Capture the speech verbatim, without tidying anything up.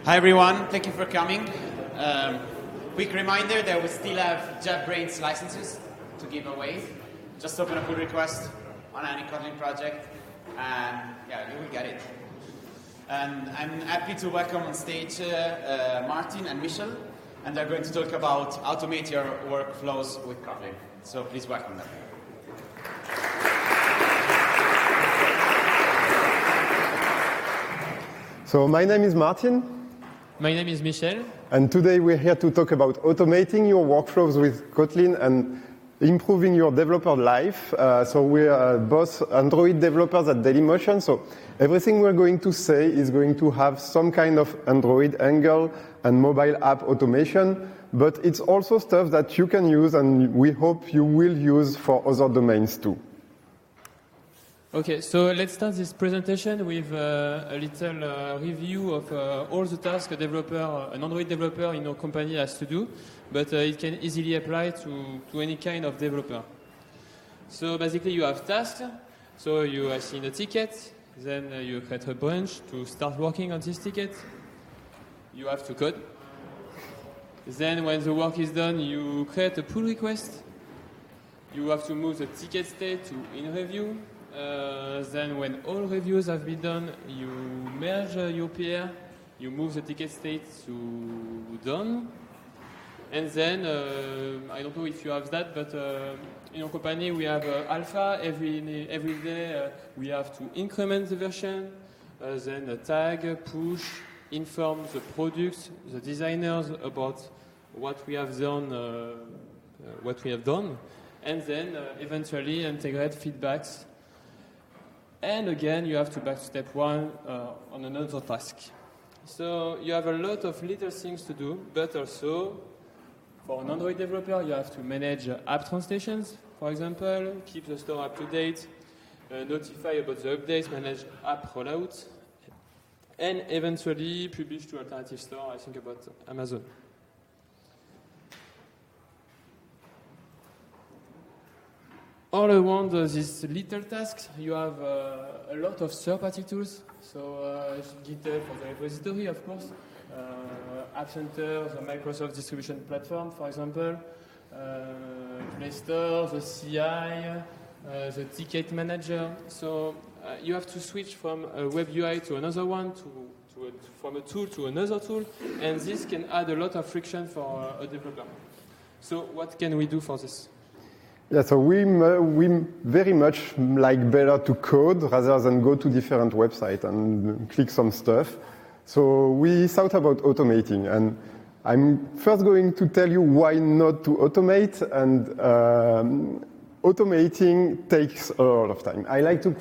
Hi everyone, thank you for coming. Um, quick reminder that we still have JetBrains licenses to give away. Just open a pull request on any Kotlin project and yeah, you will get it. And I'm happy to welcome on stage uh, uh, Martin and Michel, and they're going to talk about automate your workflows with Kotlin. So please welcome them. So my name is Martin. My name is Michel. And today we're here to talk about automating your workflows with Kotlin and improving your developer life. Uh, so we're uh, both Android developers at Dailymotion. So everything we're going to say is going to have some kind of Android angle and mobile app automation. But it's also stuff that you can use and we hope you will use for other domains too. Okay, so let's start this presentation with uh, a little uh, review of uh, all the tasks a developer, uh, an Android developer in our company has to do, but uh, it can easily apply to, to any kind of developer. So basically you have tasks, so you assign a ticket, then uh, you create a branch to start working on this ticket. You have to code. Then when the work is done, you create a pull request. You have to move the ticket state to in review. Uh, then when all reviews have been done, you merge uh, your P R, you move the ticket state to done, and then, uh, I don't know if you have that, but uh, in our company we have uh, alpha. Every, every day uh, we have to increment the version, uh, then a tag, push, inform the products, the designers about what we have done, uh, uh, what we have done, and then uh, eventually integrate feedbacks. And again, you have to back to step one uh, on another task. So you have a lot of little things to do, but also for an Android developer, you have to manage uh, app translations, for example, keep the store up to date, uh, notify about the updates, manage app rollout, and eventually publish to alternative store, I think about Amazon. All around uh, these little tasks, you have uh, a lot of third-party tools. So uh, GitHub for the repository, of course, uh, App Center, the Microsoft distribution platform, for example, uh, Play Store, the C I, uh, the ticket manager. So uh, you have to switch from a web U I to another one, to, to a, from a tool to another tool, and this can add a lot of friction for uh, a developer. So what can we do for this? Yeah, so we, we very much like better to code rather than go to different websites and click some stuff. So we thought about automating, and I'm first going to tell you why not to automate, and um, automating takes a lot of time. I like to